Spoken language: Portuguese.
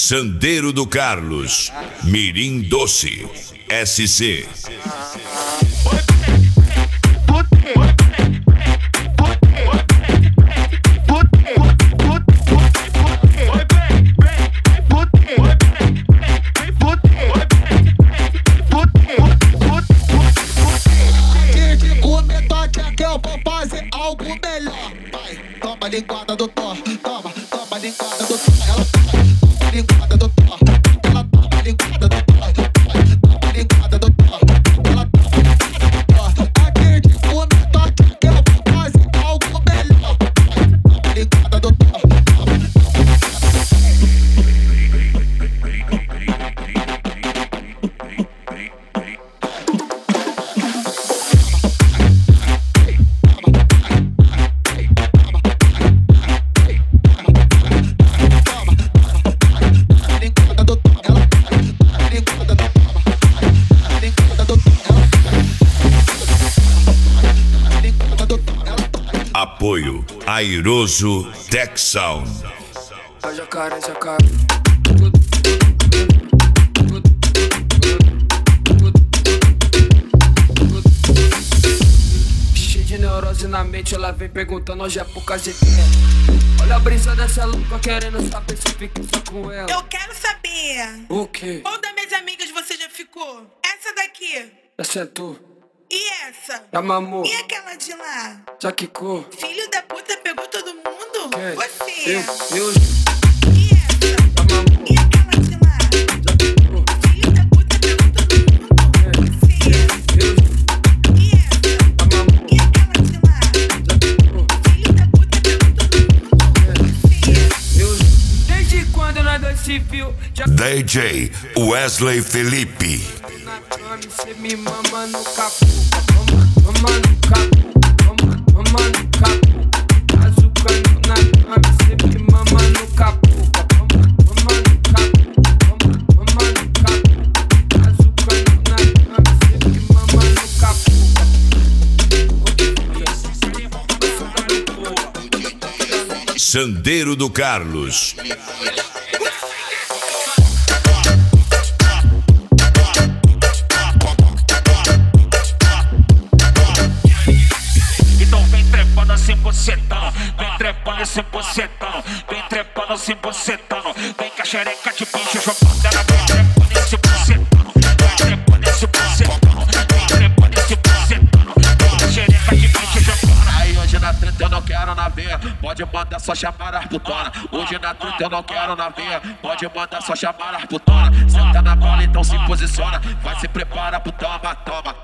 Sandeiro do Carlos, Mirim Doce, SC. Algo melhor, vai, toma linguada do Thor, toma linguada do Thor, ela toma linguada do Thor, ela toma linguada do Thor, toma linguada do Thor, ela toma linguada do Thor. Aquele de comentar que eu vou fazer algo melhor, vai, toma linguada do Thor, Apoio Airoso Tech Sound. Jacaré. Cheio de neurose na mente, ela vem perguntando hoje é por causa de olha a brisa dessa louca querendo saber se fica só com ela. Eu quero saber. O quê? Qual das minhas amigas você já ficou? Essa daqui. Essa é tu. E essa? Já mamou. E aquela de lá? Já quicou. Filho da puta pegou todo mundo? Quem? Você. Eu. E essa? Já mamou. E aquela de lá? Já quicou. Filho da puta pegou todo mundo? Você. Eu. E essa? Já mamou. E aquela de lá? Já quicou. Filho da puta pegou todo mundo? Você. Eu. Desde quando nós dois se viu? Já DJ Wesley Felipe. na cama e cê me mama no capu. Mama no capu. Mama no capu. Azucando na cama e cê me mama no capu. Mama no capu. Mama no capu. Azucando na cama e cê me mama no capu. Sandeiro do Carlos. Então vem trepando assim bocetão, vem trepando assim bocetão, vem trepando assim bocetão, vem com a xereca de bicho jogando ela, vem trepando esse bocetão, vem trepando esse bocetão, vem trepando esse bocetão, vem com a xereca de bicho jogando. Aí hoje na treta eu não quero na veia, pode mandar só chamar as putona. Hoje na treta eu não quero na veia, pode mandar só chamar as putona. Senta na bola então se posiciona, vai se prepara pro toma, toma.